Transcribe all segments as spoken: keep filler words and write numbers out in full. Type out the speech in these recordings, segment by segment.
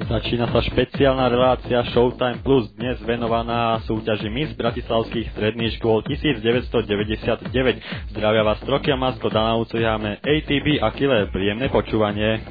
Začína sa špeciálna relácia Showtime Plus, dnes venovaná súťaži Miss Bratislavských stredných škôl devätnásťstodeväťdesiatdeväť. Zdravia vás Trokia Masko, Danaucujame á té bé a Killer. Príjemné počúvanie.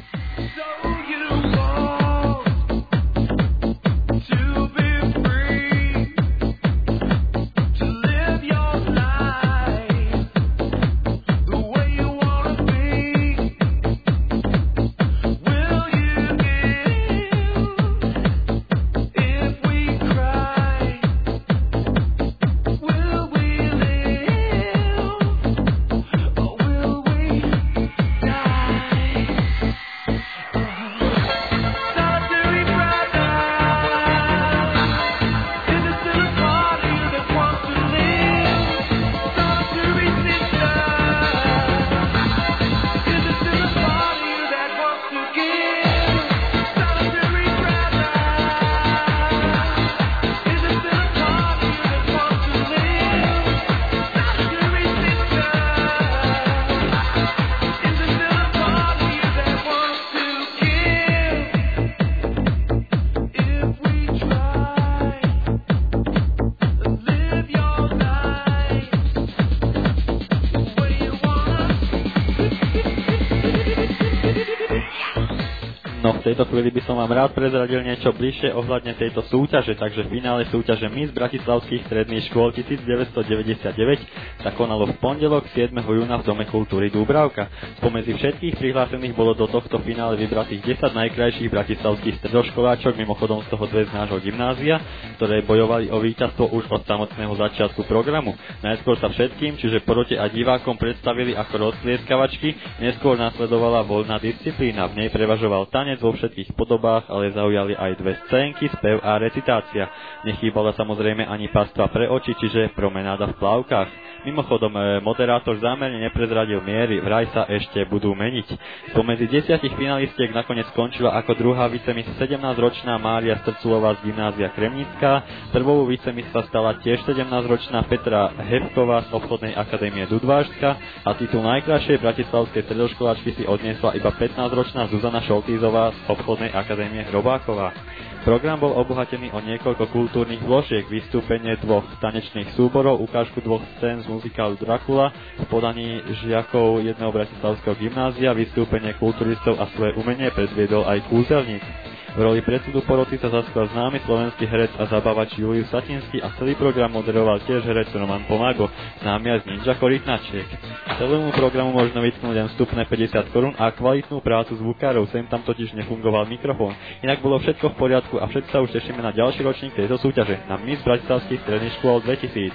V tejto chvíli by som vám rád prezradil niečo bližšie ohľadne tejto súťaže, takže finále súťaže Miss Bratislavských stredných škôl devätnásťstodeväťdesiatdeväť sa konalo v pondelok siedmeho júna v Dome kultúry Dúbravka. Spomedzi všetkých prihlásených bolo do tohto finále vybratých desať najkrajších bratislavských stredoškoláčok, mimochodom z toho dve z nášho gymnázia, ktoré bojovali o víťazstvo už od samotného začiatku programu. Najskôr sa všetkým, čiže porote a divákom predstavili ako rozplieskavačky, neskôr nasledovala voľná disciplína, v nej prevažoval tanec vo všetkých podobách, ale zaujali aj dve scénky, spev a recitácia. Nechýbala samozrejme ani pastva pre oči, čiže promenáda v plavkách. Mimochodom, moderátor zámerne neprezradil miery, vraj sa ešte budú meniť. Spomedzi desiatich finalistiek nakoniec skončila ako druhá vicemis sedemnásťročná Mária Strculová z gymnázia Kremnická, prvou vicemis sa stala tiež sedemnásťročná Petra Hevková z obchodnej akadémie Dudvážska a titul najkrajšej bratislavskej stredoškoláčky si odniesla iba pätnásťročná Zuzana Šoltízová z obchodnej akadémie Hrobáková. Program bol obohatený o niekoľko kultúrnych vložiek, vystúpenie dvoch tanečných súborov, ukážku dvoch scén z muzikálu Dracula v podaní žiakov jedného bratislavského gymnázia, vystúpenie kulturistov a svoje umenie predviedol aj kúzelník. V roli predsedu poroty sa zaskal známy slovenský herec a zabávač Julius Satinský a celý program moderoval tiež herec Roman Pomago, známy aj z Ninja Korytnačiek. Celému programu možno vytknúť len vstupné päťdesiat korún a kvalitnú prácu zvukárov, sem tam totiž nefungoval mikrofón. Inak bolo všetko v poriadku a všetci sa už tešíme na ďalší ročník tejto súťaže na Miss Bratislavských stredných škôl dvetisíc.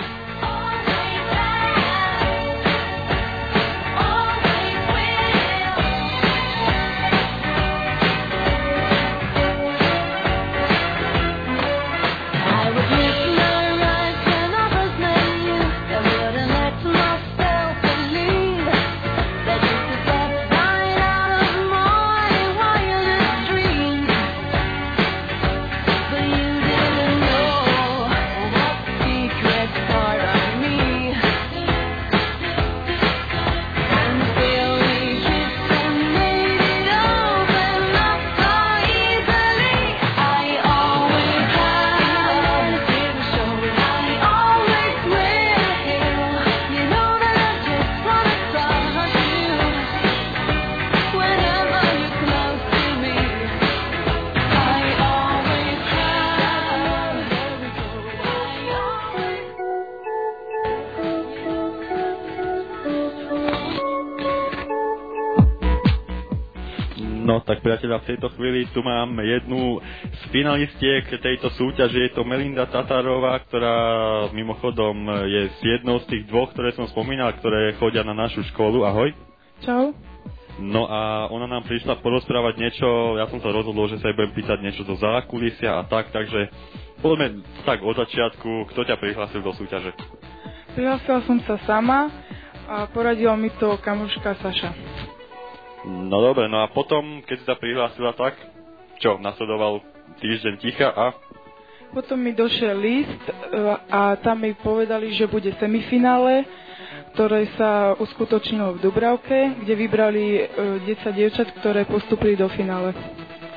Priateľa, v tejto chvíli tu mám jednu z finalistiek tejto súťaže, je to Melinda Tatarová, ktorá mimochodom je z jednou z tých dvoch, ktoré som spomínal, ktoré chodia na našu školu. Ahoj. Čau. No a ona nám prišla porozprávať niečo, ja som sa rozhodol, že sa jej budem pýtať niečo zo zákulisia a tak, takže poďme tak od začiatku, kto ťa prihlásil do súťaže? Prihlásila som sa sama a poradila mi to kamoška Saša. No dobre, no a potom, keď si sa prihlásila, tak čo, nasledoval týždeň ticha a... Potom mi došiel list a tam mi povedali, že bude semifinále, ktoré sa uskutočnilo v Dubravke, kde vybrali desať dievčat, ktoré postúpili do finále.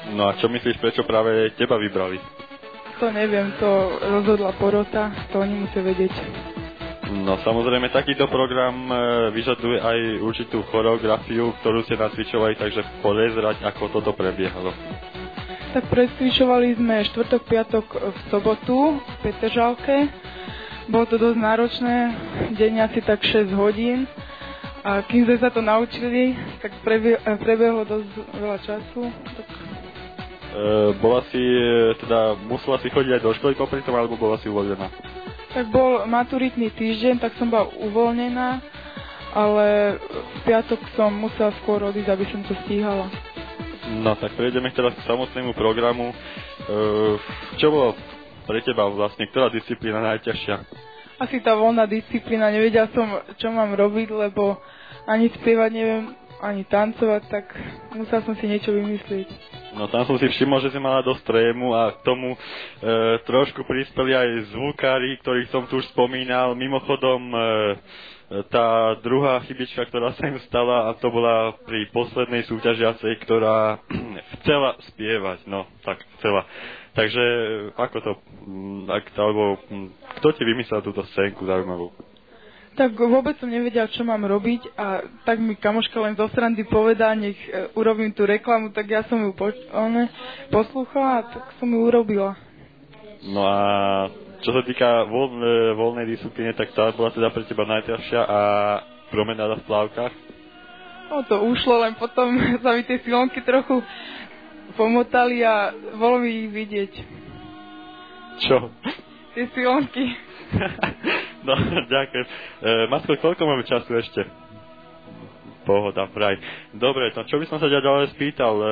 No a čo myslíš, prečo práve teba vybrali? To neviem, to rozhodla porota, to oni musia vedieť. No samozrejme, takýto program vyžaduje aj určitú choreografiu, ktorú ste nacvičovali, takže podezrať, ako toto prebiehalo. Tak precvičovali sme štvrtok, piatok v sobotu v Petržalke. Bolo to dosť náročné, deň asi tak šesť hodín. A kým sme sa to naučili, tak prebie- prebiehlo dosť veľa času. Tak... E, bola si, teda musela si chodiť aj do školy popri tom, alebo bola si uvoľnená? Tak bol maturitný týždeň, tak som bola uvoľnená, ale v piatok som musela skôr odísť, aby som to stíhala. No tak prejdeme teraz k samotnému programu. E, čo bolo pre teba vlastne, ktorá disciplína najťažšia? Asi tá voľná disciplína, nevedela som, čo mám robiť, lebo ani spievať neviem, ani tancovať, tak musela som si niečo vymyslieť. No tam som si všimol, že si mala dosť trému a k tomu e, trošku prispeli aj zvukári, ktorých som tu už spomínal. Mimochodom, e, tá druhá chybička, ktorá sa im stala, a to bola pri poslednej súťažiacej, ktorá chcela spievať, no tak chcela. Takže ako to, ak, alebo kto ti vymyslel túto scénku zaujímavú? Tak vôbec som nevedela, čo mám robiť a tak mi kamoška len zo srandy povedala, nech e, urobím tú reklamu, tak ja som ju po, one, poslúchala a tak som ju urobila. No a čo sa týka voľ, voľnej disciplíny, tak tá bola teda pre teba najťažšia a promenáda v plavkách? No to ušlo, len potom sa mi tie silonky trochu pomotali a bolo mi ich vidieť. Čo? Tie silonky. No, ďakujem. E, Macko, koľko máme času ešte? Pohoda, vraj. Dobre, no čo by som sa ťa ďalej spýtal? E,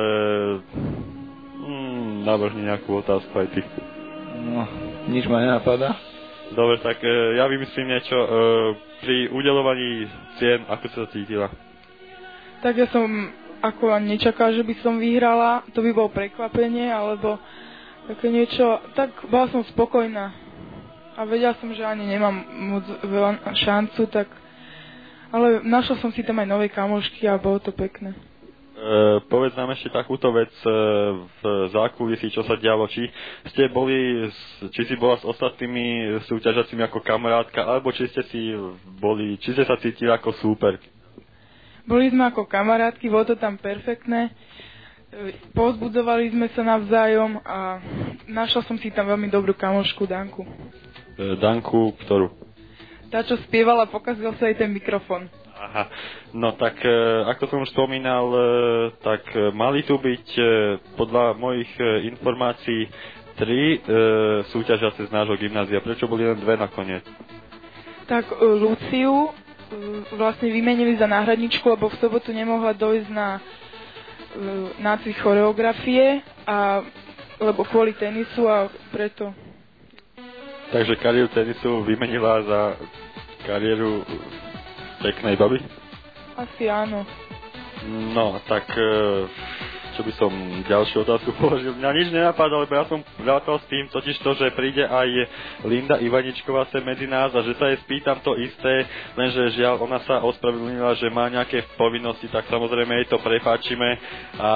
mm, navrhni nejakú otázku aj ty. No, nič ma nenapadá. Dobre, tak e, ja vymyslím niečo. E, pri udeľovaní cien, ako si sa cítila? Tak ja som ako ani nečakala, že by som vyhrala, to by bolo prekvapenie, alebo také niečo, tak bola som spokojná. A vedela som, že ani nemám moc veľa šancu, tak... Ale našla som si tam aj nové kamošky a bolo to pekné. E, povedz nám ešte takúto vec e, v zákulisí, čo sa dialo. Či ste boli, či si bola s ostatnými súťažacími ako kamarátka, alebo či ste si boli, či ste sa cítili ako súper? Boli sme ako kamarátky, bolo to tam perfektné. Povzbudzovali sme sa navzájom a našla som si tam veľmi dobrú kamošku Danku. E, Danku, ktorú? Tá, čo spievala, pokazil sa aj ten mikrofón. Aha, no tak e, ako som už spomínal, e, tak e, mali tu byť e, podľa mojich e, informácií tri e, súťažiace z nášho gymnázia. Prečo boli len dve nakoniec? Tak e, Luciu vlastne vymenili za náhradničku, lebo v sobotu nemohla dojsť na nácvik choreografie, a, lebo kvôli tenisu a preto. Takže kariéru tenisu vymenila za kariéru peknej baby? Asi áno. No, tak čo by som ďalšiu otázku položil. Mňa nič nenapadá, lebo ja som rátal s tým, totiž to, že príde aj Linda Ivaničková sem medzi nás a že sa jej spýtam to isté, lenže žiaľ, ona sa ospravedlnila, že má nejaké povinnosti, tak samozrejme jej to prepáčime a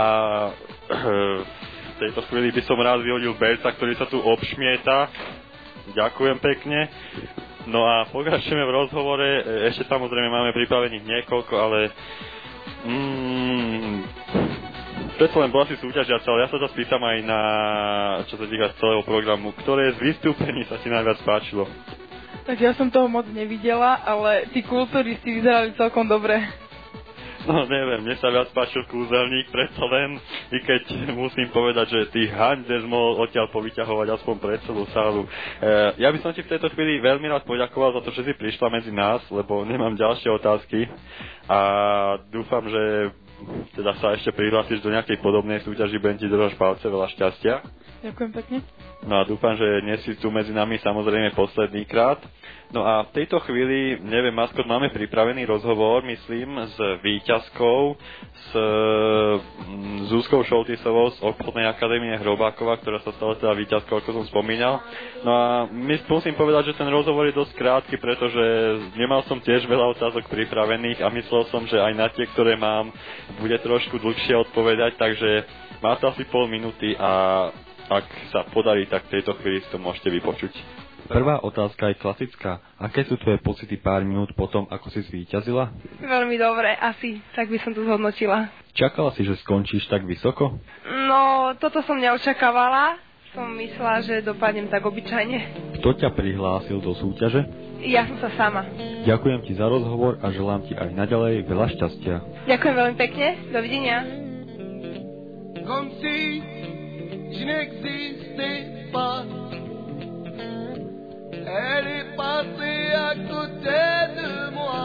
v tejto chvíli by som rád vyhodil Berca, ktorý sa tu obšmieta. Ďakujem pekne. No a pokračujeme v rozhovore, ešte samozrejme máme pripravených niekoľko, ale mm, preto len bola si súťažiaca, ale ja sa to spýtam aj na, čo sa týka celého programu, ktoré z vystúpení sa ti najviac páčilo? Tak ja som toho moc nevidela, ale tí kulturisti vyzerali celkom dobre. No neviem, mne sa viac páčil kúzelník, preto len, i keď musím povedať, že tých Handes mohol odtiaľ povyťahovať aspoň pre celú sálu. E, ja by som ti v tejto chvíli veľmi rád poďakoval za to, že si prišla medzi nás, lebo nemám ďalšie otázky a dúfam, že teda sa ešte prihlásiš do nejakej podobnej súťaži, budem ti držať palce, veľa šťastia. Ďakujem pekne. No a dúfam, že dnes si tu medzi nami samozrejme posledný krát. No a v tejto chvíli, neviem, maskot, máme pripravený rozhovor, myslím, s víťazkou, s Zuzkou Šoltisovou z obchodnej akadémie Hrobákova, ktorá sa stala teda víťazkou, ako som spomínal. No a my musím povedať, že ten rozhovor je dosť krátky, pretože nemal som tiež veľa otázok pripravených a myslel som, že aj na tie, ktoré mám, bude trošku dlhšie odpovedať, takže máte asi pol minúty a ak sa podarí, tak v tejto chvíli si to môžete vypočuť. Prvá otázka je klasická. Aké sú tvoje pocity pár minút potom, ako si zvíťazila? Veľmi dobre, asi, tak by som to zhodnotila. Čakala si, že skončíš tak vysoko? No, toto som neočakávala. Som myslela, že dopadnem tak obyčajne. Kto ťa prihlásil do súťaže? Ja som sa sama. Ďakujem ti za rozhovor a želám ti aj naďalej veľa šťastia. Ďakujem veľmi pekne, dovidenia. Comme si je n'existais pas. Elle est passée à côté de moi,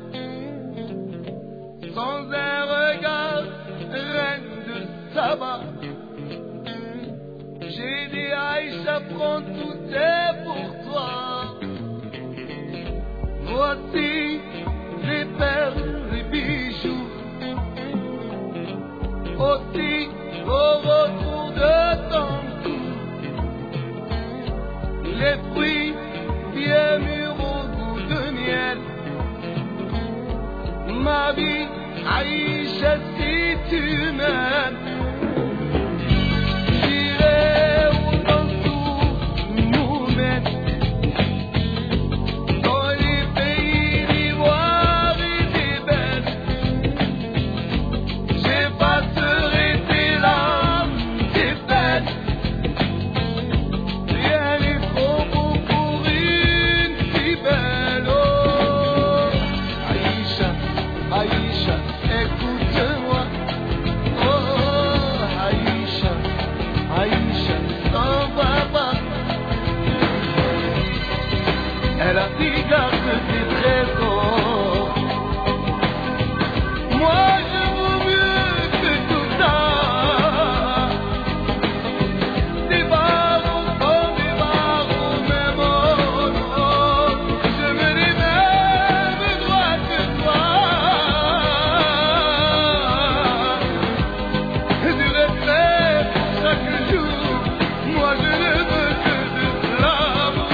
sans un regard, reine de Saba. J'ai dit Aïcha, prends tout est pour toi. Voici les perles, les bijoux, aussi au retour de ton cou, les fruits bien mûrs au goût de miel. Ma vie, Aïcha, si tu m'aimes, j'irai où ton souffle nous mène, dans les pays d'ivoire et d'ébène. J'effacerai tes larmes, tes peines. Rien n'est trop beau pour une si belle. Oh, Aïcha, Aïcha, écoute-moi. Oh, Aïcha, Aïcha, t'en vas pas. Elle a dit garde tes trésors. Moi je vaux mieux que tout ça. Des barreaux comme des barreaux, même oh, oh, je me dis même droit que toi. Du respect pour chaque jour, moi je ne veux que de l'amour.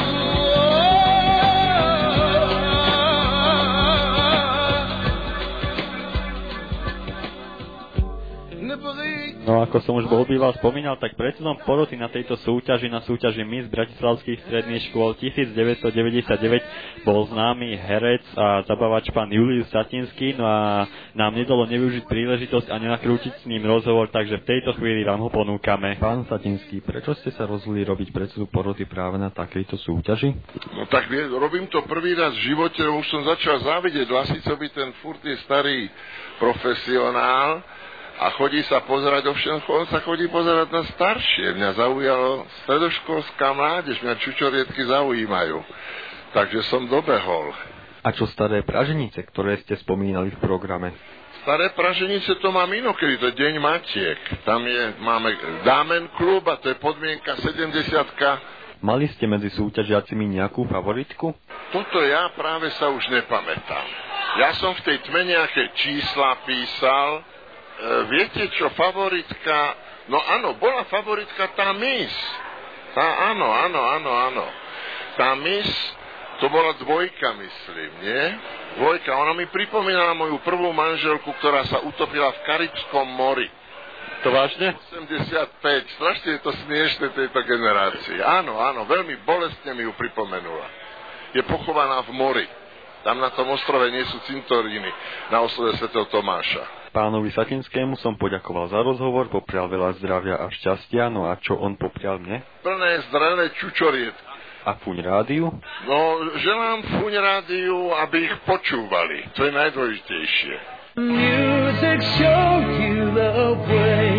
Ne brille. No ako som už bol býval spomínal, tak predsedom poroty na tejto súťaži, na súťaži Miss Bratislavských stredných škôl devätnásťstodeväťdesiatdeväť bol známy herec a zabavač pán Julius Satinský, no a nám nedalo nevyužiť príležitosť a nenakrútiť s ním rozhovor, takže v tejto chvíli vám ho ponúkame. Pán Satinský, prečo ste sa rozhodli robiť predsedu poroty práve na takejto súťaži? No tak vie, robím to prvý raz v živote, už som začal závidieť Lasicovi, ten furt je starý profesionál a chodí sa pozerať, ovšem on sa chodí pozerať na staršie. Mňa zaujalo stredoškolská mládež, mňa čučoriedky zaujímajú, takže som dobehol. A čo staré Praženice, ktoré ste spomínali v programe? Staré Praženice to mám inokedy, to je Deň Matiek. Tam je, máme Dámen klub a to je podmienka sedemdesiatka. Mali ste medzi súťažiacimi nejakú favoritku? Toto ja práve sa už nepamätám. Ja som v tej tme nejaké čísla písal. E, viete čo, favoritka, no áno, bola favoritka tá Miss. Tá, áno, áno, áno, áno. Tá Miss, to bola dvojka, myslím, nie? Dvojka, ona mi pripomínala moju prvú manželku, ktorá sa utopila v Karibskom mori. To vážne? osemdesiatpäť, strašne je to smiešne tejto generácii. Áno, áno, veľmi bolestne mi ju pripomenula. Je pochovaná v mori. Tam na tom ostrove nie sú cintoríny, na oslove svätého Tomáša. Pánovi Satinskému som poďakoval za rozhovor, poprial veľa zdravia a šťastia, no a čo on poprial mne? Plné zdravé čučoriedky. A Fuň rádiu? No, želám Fuň rádiu, aby ich počúvali. To je najdôležitejšie. Music shows you the way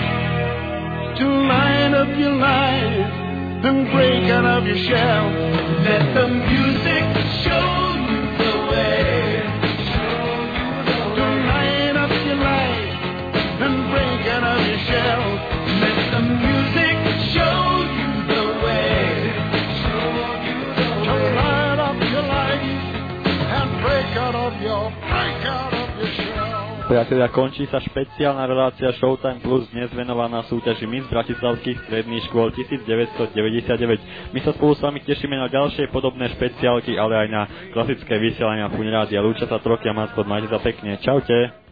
to line up your life and break out of your shell. Let the music show you the way to line up your life and break out of your shell. Let the music show you the Priatelia, končí sa špeciálna relácia Showtime Plus, dnes venovaná súťaži Miss Bratislavských stredných škôl devätnásťstodeväťdesiatdeväť. My sa spolu s vami tešíme na ďalšie podobné špeciálky, ale aj na klasické vysielania Funrádia. Lúča sa Troky a Maskot, majte sa pekne. Čaute.